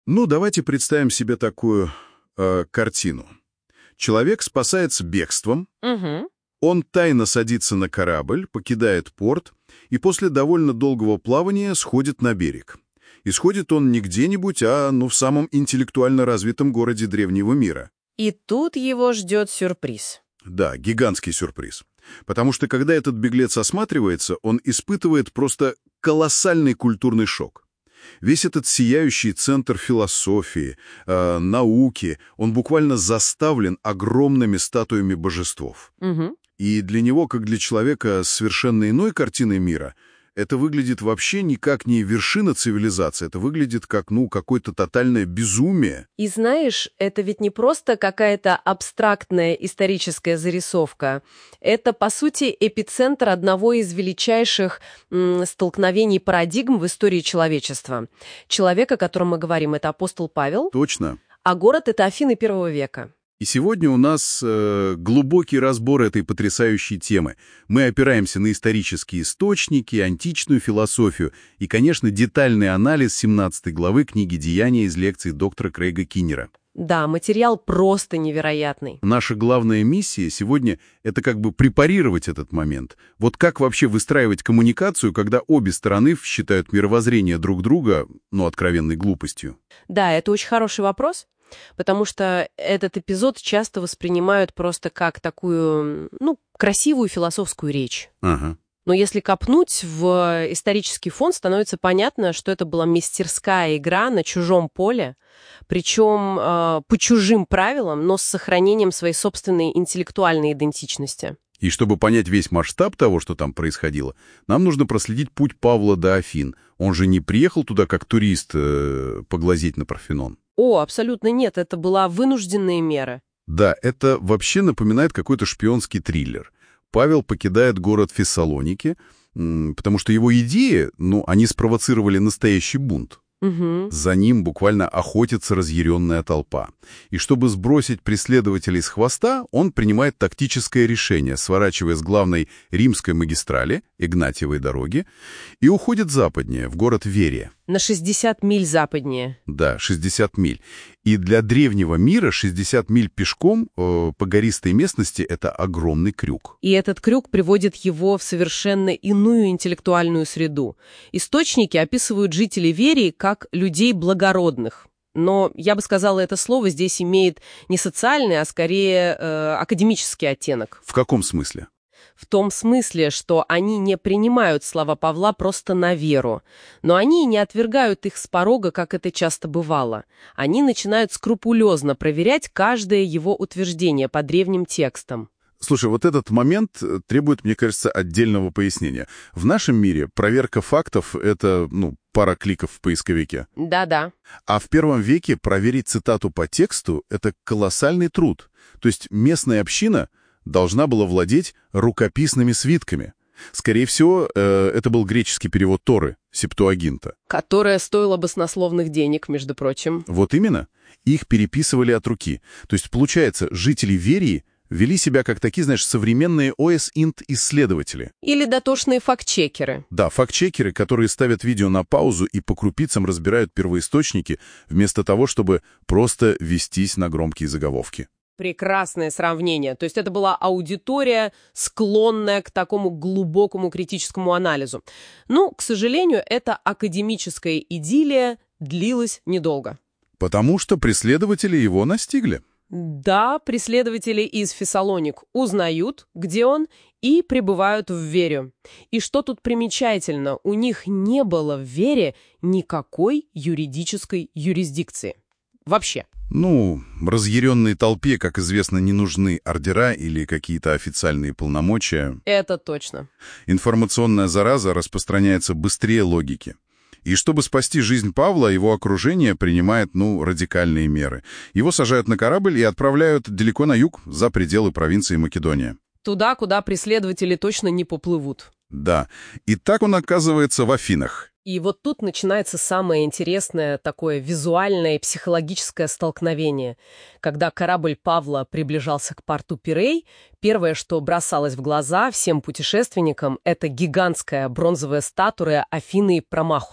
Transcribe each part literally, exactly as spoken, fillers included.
Ну, давайте представим себе такую э, картину. Человек спасается бегством, Угу. он тайно садится на корабль, покидает порт и после довольно долгого плавания сходит на берег. И сходит он не где-нибудь, а ну, в самом интеллектуально развитом городе древнего мира. И тут его ждет сюрприз. Да, гигантский сюрприз. Потому что когда этот беглец осматривается, он испытывает просто колоссальный культурный шок. Весь этот сияющий центр философии, э, науки, он буквально заставлен огромными статуями божествов. Угу. И для него, как для человека с совершенно иной картиной мира, это выглядит вообще никак не вершина цивилизации, это выглядит как, ну, какое-то тотальное безумие. И знаешь, это ведь не просто какая-то абстрактная историческая зарисовка. Это, по сути, эпицентр одного из величайших м, столкновений парадигм в истории человечества. Человек, о котором мы говорим, это апостол Павел, Точно. а город — это Афины первого века. И сегодня у нас э, глубокий разбор этой потрясающей темы. Мы опираемся на исторические источники, античную философию и, конечно, детальный анализ семнадцатой главы книги «Деяния» из лекций доктора Крейга Киннера. Да, материал просто невероятный. Наша главная миссия сегодня — это как бы препарировать этот момент. Вот как вообще выстраивать коммуникацию, когда обе стороны считают мировоззрение друг друга, ну, откровенной глупостью? Да, это очень хороший вопрос. Потому что этот эпизод часто воспринимают просто как такую, ну, красивую философскую речь. Ага. Но если копнуть в исторический фон, становится понятно, что это была мастерская игра на чужом поле, причем э, по чужим правилам, но с сохранением своей собственной интеллектуальной идентичности. И чтобы понять весь масштаб того, что там происходило, нам нужно проследить путь Павла до Афин. Он же не приехал туда как турист э, поглазеть на Парфенон. О, абсолютно нет, это была вынужденная мера. Да, это вообще напоминает какой-то шпионский триллер. Павел покидает город Фессалоники, потому что его идеи, ну, они спровоцировали настоящий бунт. Угу. За ним буквально охотится разъяренная толпа. И чтобы сбросить преследователей с хвоста, он принимает тактическое решение, сворачивая с главной римской магистрали, Игнатьевой дороги, и уходит западнее, в город Верия. На шестьдесят миль западнее. Да, шестьдесят миль. И для древнего мира шестьдесят миль пешком э, по гористой местности — это огромный крюк. И этот крюк приводит его в совершенно иную интеллектуальную среду. Источники описывают жителей Верии как людей благородных. Но я бы сказала, это слово здесь имеет не социальный, а скорее э, академический оттенок. В каком смысле? В том смысле, что они не принимают слова Павла просто на веру, но они не отвергают их с порога, как это часто бывало. Они начинают скрупулезно проверять каждое его утверждение по древним текстам. Слушай, вот этот момент требует, мне кажется, отдельного пояснения. В нашем мире проверка фактов — это, ну, пара кликов в поисковике. Да-да. А в первом веке проверить цитату по тексту — это колоссальный труд. То есть местная община должна была владеть рукописными свитками. Скорее всего, э, это был греческий перевод Торы, Септуагинта. Которая стоила баснословных денег, между прочим. Вот именно. Их переписывали от руки. То есть, получается, жители Верии вели себя как такие, знаешь, современные о эс инт-исследователи. Или дотошные фактчекеры. Да, фактчекеры, которые ставят видео на паузу и по крупицам разбирают первоисточники, вместо того, чтобы просто вестись на громкие заголовки. Прекрасное сравнение. То есть это была аудитория, склонная к такому глубокому критическому анализу. Но, к сожалению, эта академическая идиллия длилась недолго. Потому что преследователи его настигли. Да, преследователи из Фессалоник узнают, где он, и прибывают в Верию. И что тут примечательно, у них не было в Вере никакой юридической юрисдикции. Вообще. Ну, разъяренной толпе, как известно, не нужны ордера или какие-то официальные полномочия. Это точно. Информационная зараза распространяется быстрее логики. И чтобы спасти жизнь Павла, его окружение принимает, ну, радикальные меры. Его сажают на корабль и отправляют далеко на юг, за пределы провинции Македония. Туда, куда преследователи точно не поплывут. Да. И так он оказывается в Афинах. И вот тут начинается самое интересное такое визуальное и психологическое столкновение. Когда корабль Павла приближался к порту Пирей, первое, что бросалось в глаза всем путешественникам, это гигантская бронзовая статуя Афины Промахос.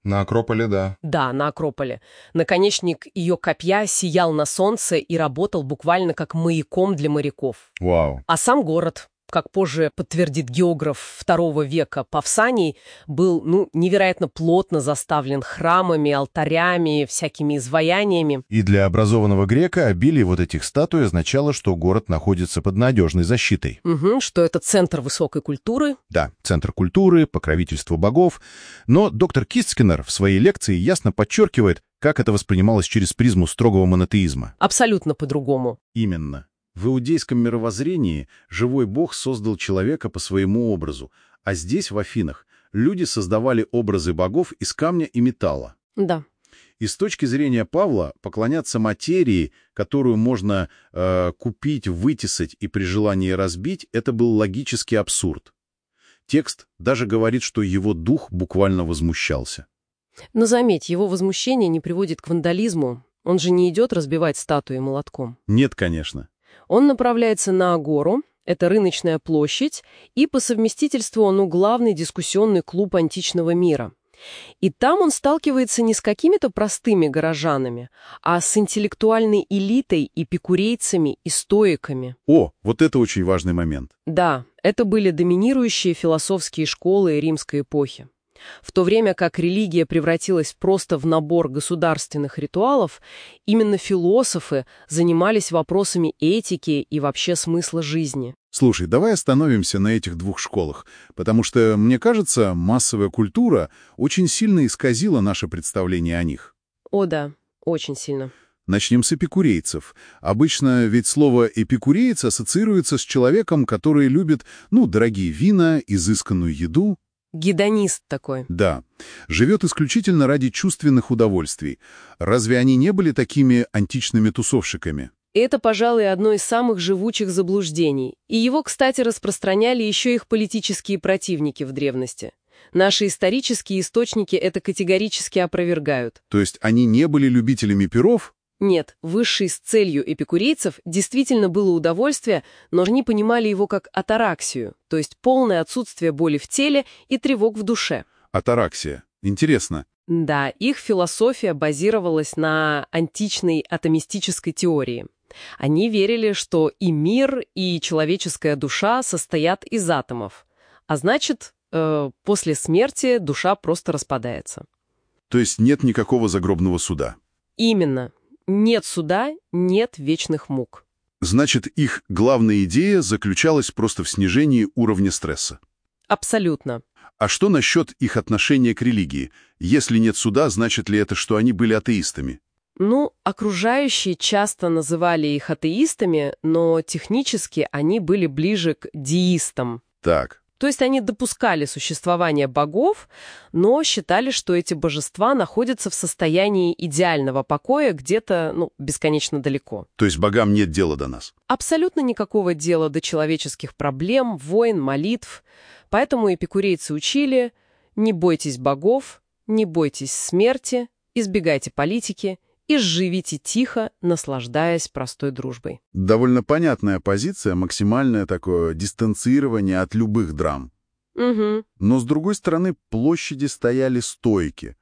На Акрополе, да. Да, на Акрополе. Наконечник ее копья сиял на солнце и работал буквально как маяком для моряков. Вау. А сам город, как позже подтвердит географ второго века Павсаний, был, ну, невероятно плотно заставлен храмами, алтарями, всякими изваяниями. И для образованного грека обилие вот этих статуй означало, что город находится под надежной защитой. Угу, что это центр высокой культуры. Да, центр культуры, покровительство богов. Но доктор Кисткинер в своей лекции ясно подчеркивает, как это воспринималось через призму строгого монотеизма. Абсолютно по-другому. Именно. В иудейском мировоззрении живой бог создал человека по своему образу, а здесь, в Афинах, люди создавали образы богов из камня и металла. Да. И с точки зрения Павла, поклоняться материи, которую можно э, купить, вытесать и при желании разбить, это был логический абсурд. Текст даже говорит, что его дух буквально возмущался. Но заметь, его возмущение не приводит к вандализму. Он же не идет разбивать статуи молотком. Нет, конечно. Он направляется на Агору, это рыночная площадь, и по совместительству он главный дискуссионный клуб античного мира. И там он сталкивается не с какими-то простыми горожанами, а с интеллектуальной элитой, эпикурейцами и стоиками. О, вот это очень важный момент. Да, это были доминирующие философские школы римской эпохи. В то время как религия превратилась просто в набор государственных ритуалов, именно философы занимались вопросами этики и вообще смысла жизни. Слушай, давай остановимся на этих двух школах, потому что, мне кажется, массовая культура очень сильно исказила наше представление о них. О да, очень сильно. Начнем с эпикурейцев. Обычно ведь слово «эпикуреец» ассоциируется с человеком, который любит, ну, дорогие вина, изысканную еду. Гедонист такой. Да. Живет исключительно ради чувственных удовольствий. Разве они не были такими античными тусовщиками? Это, пожалуй, одно из самых живучих заблуждений. И его, кстати, распространяли еще их политические противники в древности. Наши исторические источники это категорически опровергают. То есть они не были любителями пиров? Нет, высшей с целью эпикурейцев действительно было удовольствие, но они понимали его как атараксию, то есть полное отсутствие боли в теле и тревог в душе. Атараксия. Интересно. Да, их философия базировалась на античной атомистической теории. Они верили, что и мир, и человеческая душа состоят из атомов, а значит, э, после смерти душа просто распадается. То есть нет никакого загробного суда? Именно. Нет суда, нет вечных мук. Значит, их главная идея заключалась просто в снижении уровня стресса. Абсолютно. А что насчет их отношения к религии? Если нет суда, значит ли это, что они были атеистами? Ну, окружающие часто называли их атеистами, но технически они были ближе к деистам. Так. То есть они допускали существование богов, но считали, что эти божества находятся в состоянии идеального покоя где-то, ну, бесконечно далеко. То есть богам нет дела до нас? Абсолютно никакого дела до человеческих проблем, войн, молитв. Поэтому эпикурейцы учили: не бойтесь богов, не бойтесь смерти, избегайте политики и живите тихо, наслаждаясь простой дружбой. Довольно понятная позиция, максимальное такое дистанцирование от любых драм. Угу. Но, с другой стороны, площади стояли стойки.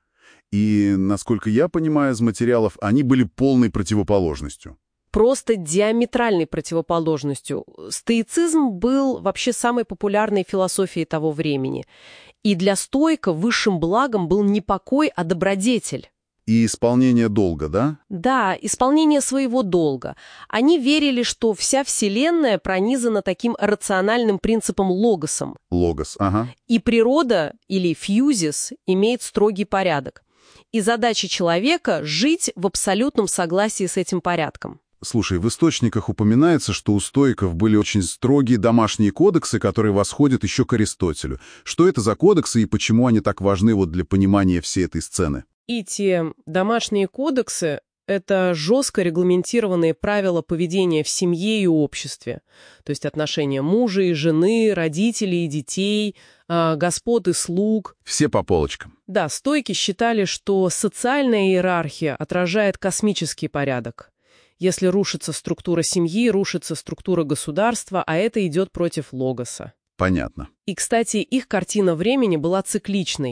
И, насколько я понимаю из материалов, они были полной противоположностью. Просто диаметральной противоположностью. Стоицизм был вообще самой популярной философией того времени. И для стоика высшим благом был не покой, а добродетель. И исполнение долга, да? Да, исполнение своего долга. Они верили, что вся Вселенная пронизана таким рациональным принципом логосом. Логос, ага. И природа, или фьюзис, имеет строгий порядок. И задача человека — жить в абсолютном согласии с этим порядком. Слушай, в источниках упоминается, что у стоиков были очень строгие домашние кодексы, которые восходят еще к Аристотелю. Что это за кодексы и почему они так важны вот для понимания всей этой сцены? И те домашние кодексы — это жестко регламентированные правила поведения в семье и обществе. То есть отношения мужа и жены, родителей и детей, господ и слуг. Все по полочкам. Да, стойки считали, что социальная иерархия отражает космический порядок. Если рушится структура семьи, рушится структура государства, а это идет против логоса. Понятно. И, кстати, их картина времени была цикличной.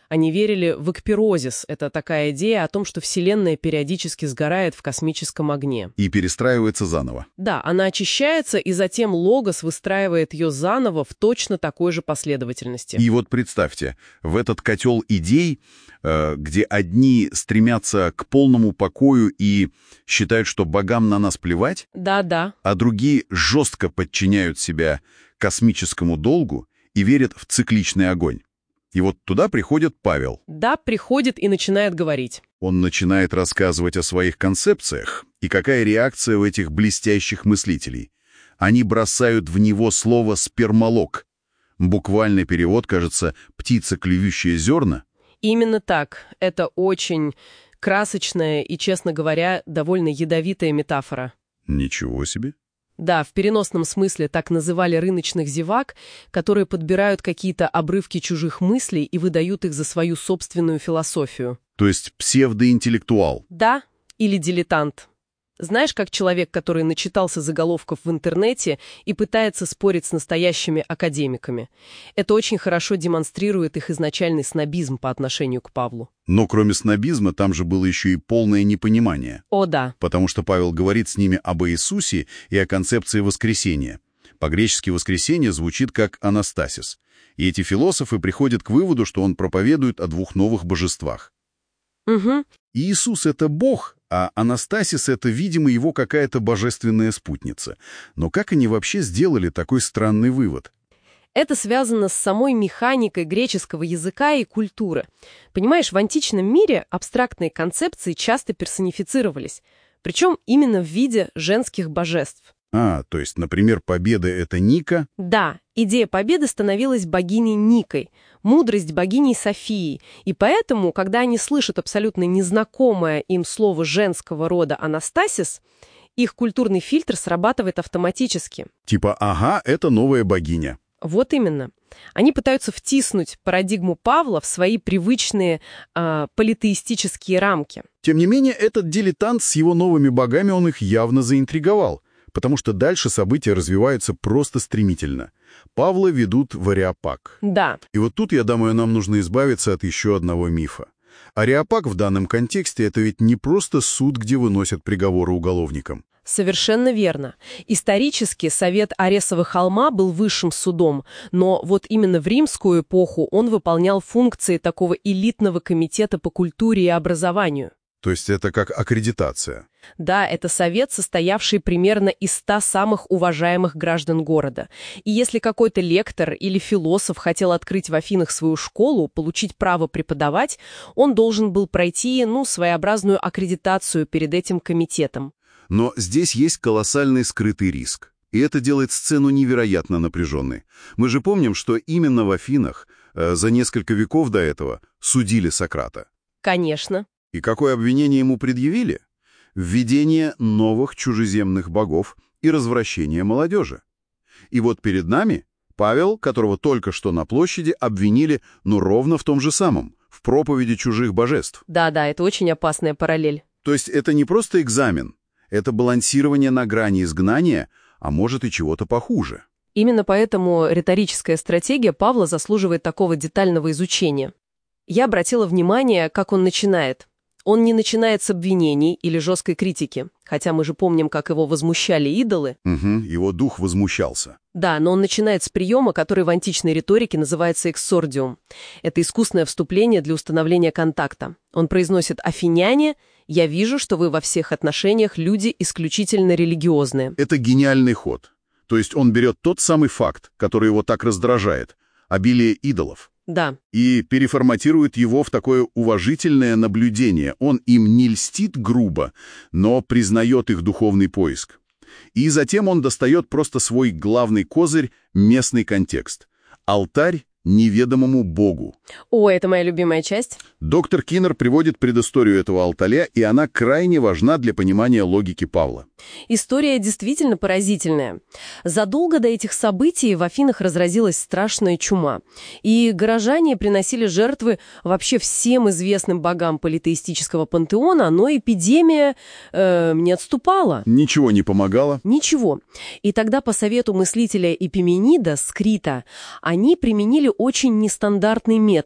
Они верили в экпирозис. Это такая идея о том, что Вселенная периодически сгорает в космическом огне. И перестраивается заново. Да, она очищается, и затем Логос выстраивает ее заново в точно такой же последовательности. И вот представьте, в этот котел идей, э, где одни стремятся к полному покою и считают, что богам на нас плевать, Да-да. а другие жестко подчиняют себя космическому долгу и верят в цикличный огонь. И вот туда приходит Павел. Да, приходит и начинает говорить. Он начинает рассказывать о своих концепциях, и какая реакция у этих блестящих мыслителей. Они бросают в него слово «спермолог». Буквальный перевод, кажется, «птица, клюющая зерна». Именно так. Это очень красочная и, честно говоря, довольно ядовитая метафора. Ничего себе. Да, в переносном смысле так называли рыночных зевак, которые подбирают какие-то обрывки чужих мыслей и выдают их за свою собственную философию. То есть псевдоинтеллектуал. Да, или дилетант. Знаешь, как человек, который начитался заголовков в интернете и пытается спорить с настоящими академиками. Это очень хорошо демонстрирует их изначальный снобизм по отношению к Павлу. Но кроме снобизма, там же было еще и полное непонимание. О, да. Потому что Павел говорит с ними об Иисусе и о концепции воскресения. По-гречески «воскресение» звучит как «анастасис». И эти философы приходят к выводу, что он проповедует о двух новых божествах. Угу. Иисус — это Бог, а Анастасис — это, видимо, его какая-то божественная спутница. Но как они вообще сделали такой странный вывод? Это связано с самой механикой греческого языка и культуры. Понимаешь, в античном мире абстрактные концепции часто персонифицировались, причем именно в виде женских божеств. А, то есть, например, победа — это Ника? Да, идея победы становилась богиней Никой, мудрость богиней Софией, и поэтому, когда они слышат абсолютно незнакомое им слово женского рода «анастасис», их культурный фильтр срабатывает автоматически. Типа «ага, это новая богиня». Вот именно. Они пытаются втиснуть парадигму Павла в свои привычные э, политеистические рамки. Тем не менее, этот дилетант с его новыми богами, он их явно заинтриговал, потому что дальше события развиваются просто стремительно. Павла ведут в Ареопаг. Да. И вот тут, я думаю, нам нужно избавиться от еще одного мифа. Ареопаг в данном контексте — это ведь не просто суд, где выносят приговоры уголовникам. Совершенно верно. Исторически Совет Аресова холма был высшим судом, но вот именно в римскую эпоху он выполнял функции такого элитного комитета по культуре и образованию. То есть это как аккредитация. Да, это совет, состоявший примерно из ста самых уважаемых граждан города. И если какой-то лектор или философ хотел открыть в Афинах свою школу, получить право преподавать, он должен был пройти, ну, своеобразную аккредитацию перед этим комитетом. Но здесь есть колоссальный скрытый риск. И это делает сцену невероятно напряженной. Мы же помним, что именно в Афинах э, за несколько веков до этого судили Сократа. Конечно. И какое обвинение ему предъявили? Введение новых чужеземных богов и развращение молодежи. И вот перед нами Павел, которого только что на площади обвинили, ну, ровно в том же самом, в проповеди чужих божеств. Да-да, это очень опасная параллель. То есть это не просто экзамен, это балансирование на грани изгнания, а может и чего-то похуже. Именно поэтому риторическая стратегия Павла заслуживает такого детального изучения. Я обратила внимание, как он начинает. Он не начинает с обвинений или жесткой критики, хотя мы же помним, как его возмущали идолы. Угу, его дух возмущался. Да, но он начинает с приема, который в античной риторике называется эксордиум. Это искусное вступление для установления контакта. Он произносит: «Афиняне, я вижу, что вы во всех отношениях люди исключительно религиозные». Это гениальный ход. То есть он берет тот самый факт, который его так раздражает — обилие идолов. Да. И переформатирует его в такое уважительное наблюдение. Он им не льстит грубо, но признает их духовный поиск. И затем он достает просто свой главный козырь — местный контекст. Алтарь неведомому богу. О, это моя любимая часть. Доктор Киннер приводит предысторию этого алтаря, и она крайне важна для понимания логики Павла. История действительно поразительная. Задолго до этих событий в Афинах разразилась страшная чума, и горожане приносили жертвы вообще всем известным богам политеистического пантеона, но эпидемия э, не отступала. Ничего не помогало? Ничего. И тогда по совету мыслителя Эпименида, Скрита, они применили очень нестандартный метод.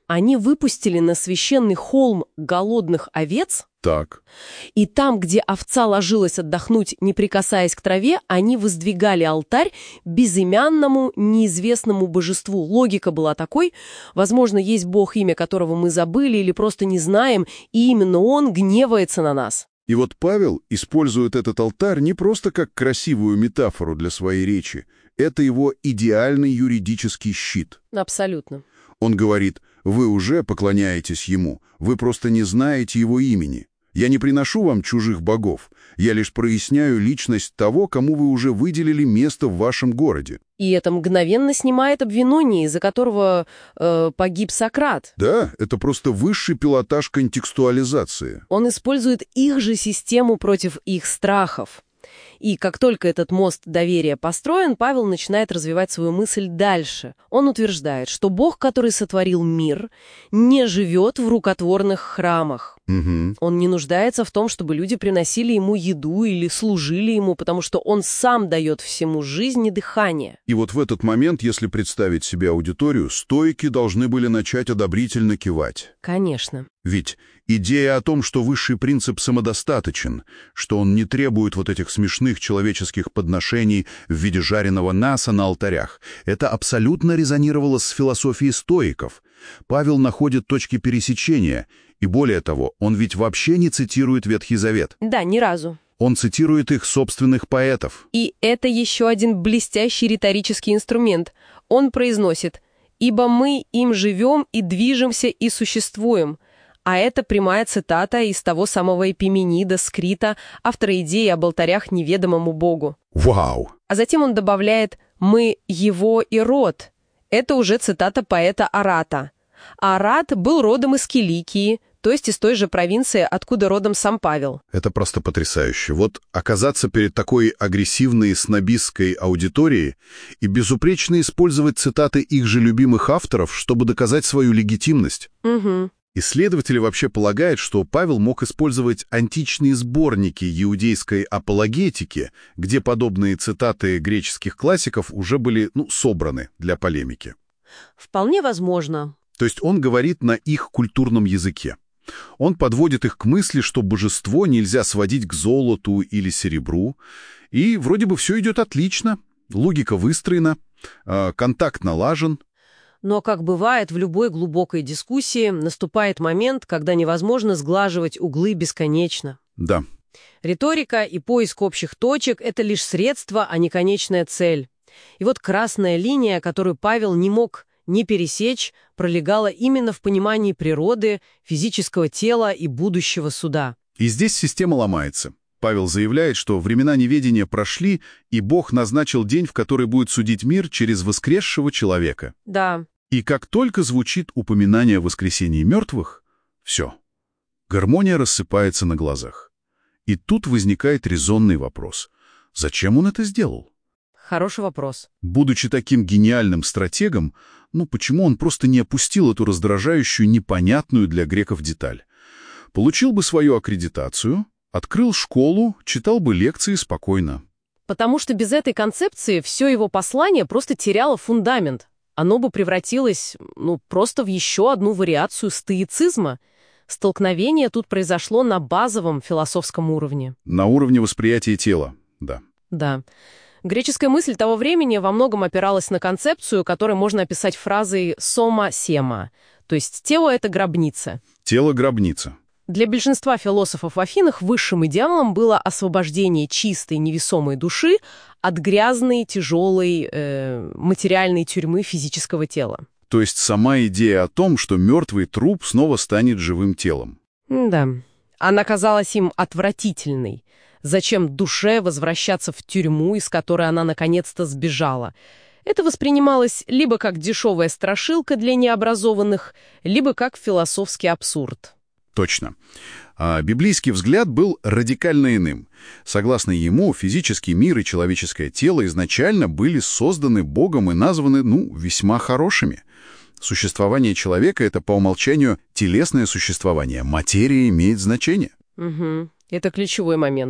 Они выпустили на священный холм голодных овец, Так. и там, где овца ложилась отдохнуть, не прикасаясь к траве, они воздвигали алтарь безымянному, неизвестному божеству. Логика была такой: возможно, есть бог, имя которого мы забыли или просто не знаем, и именно он гневается на нас. И вот Павел использует этот алтарь не просто как красивую метафору для своей речи. Это его идеальный юридический щит. Абсолютно. Он говорит: «Вы уже поклоняетесь ему, вы просто не знаете его имени. Я не приношу вам чужих богов, я лишь проясняю личность того, кому вы уже выделили место в вашем городе». И это мгновенно снимает обвинение, из-за которого э, погиб Сократ. Да, это просто высший пилотаж контекстуализации. Он использует их же систему против их страхов. И как только этот мост доверия построен, Павел начинает развивать свою мысль дальше. Он утверждает, что Бог, который сотворил мир, не живет в рукотворных храмах. Угу. Он не нуждается в том, чтобы люди приносили ему еду или служили ему, потому что он сам дает всему жизнь и дыхание. И вот в этот момент, если представить себе аудиторию, стоики должны были начать одобрительно кивать. Конечно. Ведь идея о том, что высший принцип самодостаточен, что он не требует вот этих смешных человеческих подношений в виде жареного мяса на алтарях, это абсолютно резонировало с философией стоиков. Павел находит точки пересечения, и более того, он ведь вообще не цитирует Ветхий Завет. Да, ни разу. Он цитирует их собственных поэтов. И это еще один блестящий риторический инструмент. Он произносит: «Ибо мы им живем и движемся и существуем». А это прямая цитата из того самого Эпименида Скрита, автора идеи об алтарях неведомому Богу. Вау! А затем он добавляет: «Мы его и род». Это уже цитата поэта Арата. А Арат был родом из Киликии, то есть из той же провинции, откуда родом сам Павел. Это просто потрясающе. Вот оказаться перед такой агрессивной снобистской аудиторией и безупречно использовать цитаты их же любимых авторов, чтобы доказать свою легитимность. Угу. Исследователи вообще полагают, что Павел мог использовать античные сборники иудейской апологетики, где подобные цитаты греческих классиков уже были, ну, собраны для полемики. Вполне возможно. То есть он говорит на их культурном языке. Он подводит их к мысли, что божество нельзя сводить к золоту или серебру, и вроде бы все идет отлично, логика выстроена, контакт налажен. Но, как бывает в любой глубокой дискуссии, наступает момент, когда невозможно сглаживать углы бесконечно. Да. Риторика и поиск общих точек — это лишь средство, а не конечная цель. И вот красная линия, которую Павел не мог не пересечь, пролегала именно в понимании природы, физического тела и будущего суда. И здесь система ломается. Павел заявляет, что времена неведения прошли, и Бог назначил день, в который будет судить мир через воскресшего человека. Да. И как только звучит упоминание о воскресении мертвых, все. Гармония рассыпается на глазах. И тут возникает резонный вопрос. Зачем он это сделал? Хороший вопрос. Будучи таким гениальным стратегом, ну почему он просто не опустил эту раздражающую, непонятную для греков деталь? Получил бы свою аккредитацию, открыл школу, читал бы лекции спокойно. Потому что без этой концепции все его послание просто теряло фундамент. Оно бы превратилось, ну, просто в еще одну вариацию стоицизма. Столкновение тут произошло на базовом философском уровне. На уровне восприятия тела, да. Да. Греческая мысль того времени во многом опиралась на концепцию, которую можно описать фразой «сома сема», то есть тело — это гробница. Тело — гробница. Для большинства философов в Афинах высшим идеалом было освобождение чистой невесомой души от грязной, тяжелой, э, материальной тюрьмы физического тела. То есть сама идея о том, что мертвый труп снова станет живым телом. Да. Она казалась им отвратительной. Зачем душе возвращаться в тюрьму, из которой она наконец-то сбежала? Это воспринималось либо как дешевая страшилка для необразованных, либо как философский абсурд. Точно. А библейский взгляд был радикально иным. Согласно ему, физический мир и человеческое тело изначально были созданы Богом и названы, ну, весьма хорошими. Существование человека — это по умолчанию телесное существование. Материя имеет значение. Угу. Это ключевой момент.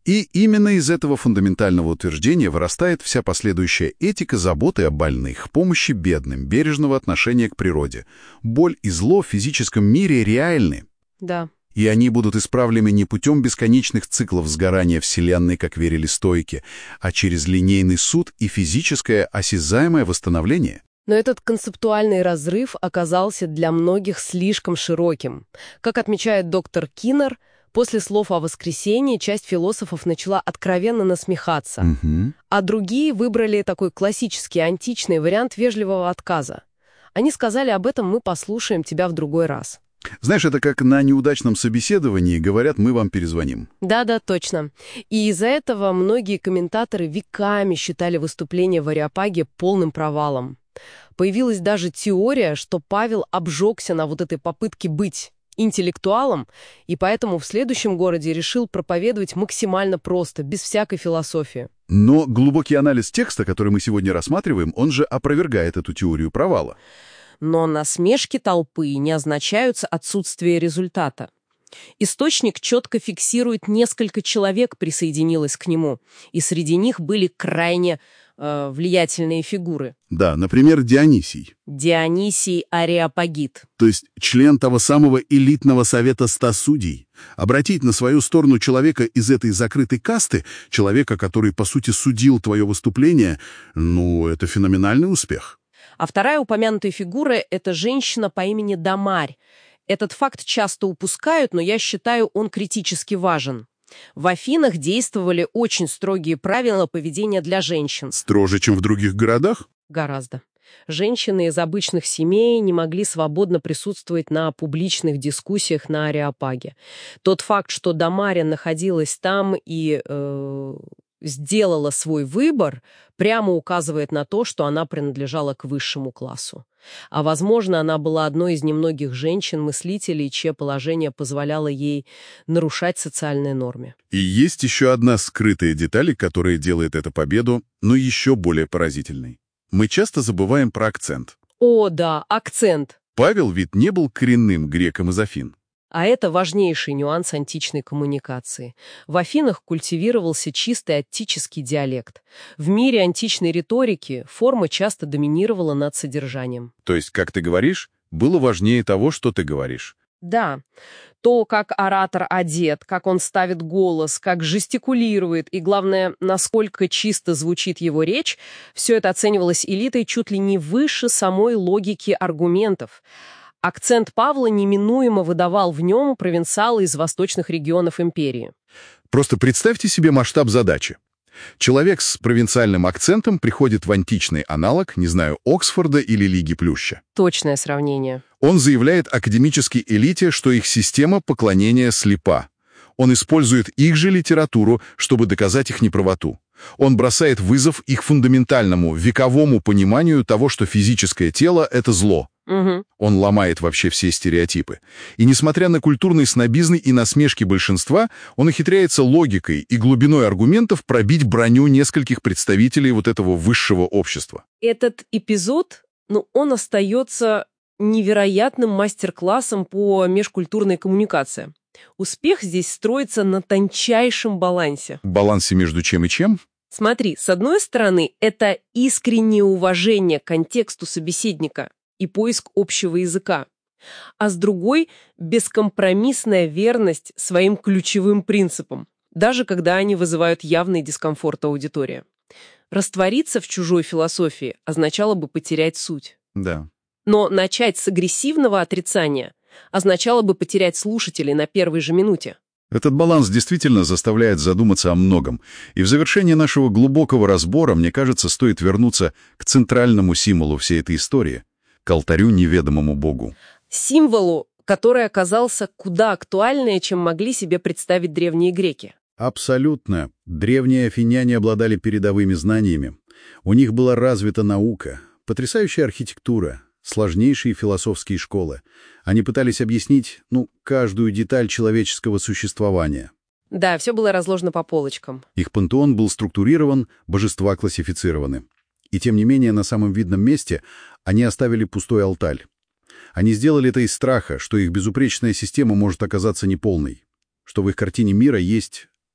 И именно из этого фундаментального утверждения вырастает вся последующая этика заботы о больных, помощи бедным, бережного отношения к природе. Боль и зло в физическом мире реальны. Да. И они будут исправлены не путем бесконечных циклов сгорания Вселенной, как верили стойки, а через линейный суд и физическое осязаемое восстановление. Но этот концептуальный разрыв оказался для многих слишком широким. Как отмечает доктор Киннер, после слов о воскресении часть философов начала откровенно насмехаться, Угу. а другие выбрали такой классический античный вариант вежливого отказа. Они сказали: об этом мы послушаем тебя в другой раз. Знаешь, это как на неудачном собеседовании говорят: мы вам перезвоним. Да-да, точно. И из-за этого многие комментаторы веками считали выступление в Ареопаге полным провалом. Появилась даже теория, что Павел обжегся на вот этой попытке быть интеллектуалом, и поэтому в следующем городе решил проповедовать максимально просто, без всякой философии. Но глубокий анализ текста, который мы сегодня рассматриваем, он же опровергает эту теорию провала. Но насмешки толпы не означают отсутствие результата. Источник четко фиксирует: несколько человек присоединилось к нему, и среди них были крайне э, влиятельные фигуры. Да, например, Дионисий. Дионисий Ареопагит. То есть член того самого элитного совета ста судей. Обратить на свою сторону человека из этой закрытой касты, человека, который, по сути, судил твое выступление, ну, это феноменальный успех. А вторая упомянутая фигура – это женщина по имени Дамарь. Этот факт часто упускают, но я считаю, он критически важен. В Афинах действовали очень строгие правила поведения для женщин. Строже, чем в других городах? Гораздо. Женщины из обычных семей не могли свободно присутствовать на публичных дискуссиях на Ареопаге. Тот факт, что Дамаря находилась там и э, сделала свой выбор, прямо указывает на то, что она принадлежала к высшему классу. А, возможно, она была одной из немногих женщин-мыслителей, чье положение позволяло ей нарушать социальные нормы. И есть еще одна скрытая деталь, которая делает эту победу, но еще более поразительной. Мы часто забываем про акцент. О, да, акцент. Павел ведь не был коренным греком из Афин. А это важнейший нюанс античной коммуникации. В Афинах культивировался чистый аттический диалект. В мире античной риторики форма часто доминировала над содержанием. То есть, как ты говоришь, было важнее того, что ты говоришь. Да, то, как оратор одет, как он ставит голос, как жестикулирует и, главное, насколько чисто звучит его речь, все это оценивалось элитой чуть ли не выше самой логики аргументов. Акцент Павла неминуемо выдавал в нем провинциала из восточных регионов империи. Просто представьте себе масштаб задачи. Человек с провинциальным акцентом приходит в античный аналог, не знаю, Оксфорда или Лиги Плюща. Точное сравнение. Он заявляет академической элите, что их система поклонения слепа. Он использует их же литературу, чтобы доказать их неправоту. Он бросает вызов их фундаментальному, вековому пониманию того, что физическое тело — это зло. Угу. Он ломает вообще все стереотипы. И несмотря на культурный снобизм и насмешки большинства, он ухитряется логикой и глубиной аргументов пробить броню нескольких представителей вот этого высшего общества. Этот эпизод, ну, он остается невероятным мастер-классом по межкультурной коммуникации. Успех здесь строится на тончайшем балансе. Балансе между чем и чем? Смотри, с одной стороны, это искреннее уважение к контексту собеседника и поиск общего языка, а с другой – бескомпромиссная верность своим ключевым принципам, даже когда они вызывают явный дискомфорт аудитории. Раствориться в чужой философии означало бы потерять суть. Да. Но начать с агрессивного отрицания означало бы потерять слушателей на первой же минуте. Этот баланс действительно заставляет задуматься о многом. И в завершение нашего глубокого разбора, мне кажется, стоит вернуться к центральному символу всей этой истории — к алтарю неведомому богу. Символу, который оказался куда актуальнее, чем могли себе представить древние греки. Абсолютно. Древние афиняне обладали передовыми знаниями. У них была развита наука, потрясающая архитектура, сложнейшие философские школы. Они пытались объяснить, ну, каждую деталь человеческого существования. Да, все было разложено по полочкам. Их пантеон был структурирован, божества классифицированы. И тем не менее, на самом видном месте они оставили пустой алтарь. Они сделали это из страха, что их безупречная система может оказаться неполной, что в их картине мира есть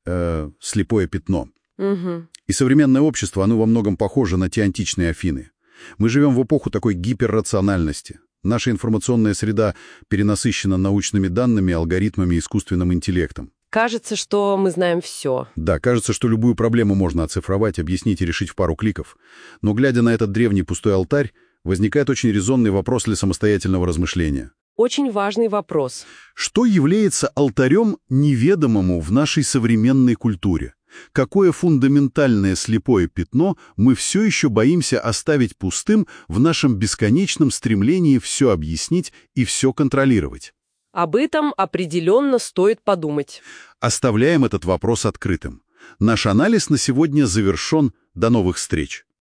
э, слепое пятно. Угу. И современное общество, оно во многом похоже на те античные Афины. Мы живем в эпоху такой гиперрациональности. Наша информационная среда перенасыщена научными данными, алгоритмами, искусственным интеллектом. Кажется, что мы знаем все. Да, кажется, что любую проблему можно оцифровать, объяснить и решить в пару кликов. Но, глядя на этот древний пустой алтарь, возникает очень резонный вопрос для самостоятельного размышления. Очень важный вопрос. Что является алтарем неведомому в нашей современной культуре? Какое фундаментальное слепое пятно мы все еще боимся оставить пустым в нашем бесконечном стремлении все объяснить и все контролировать? Об этом определенно стоит подумать. Оставляем этот вопрос открытым. Наш анализ на сегодня завершен. До новых встреч!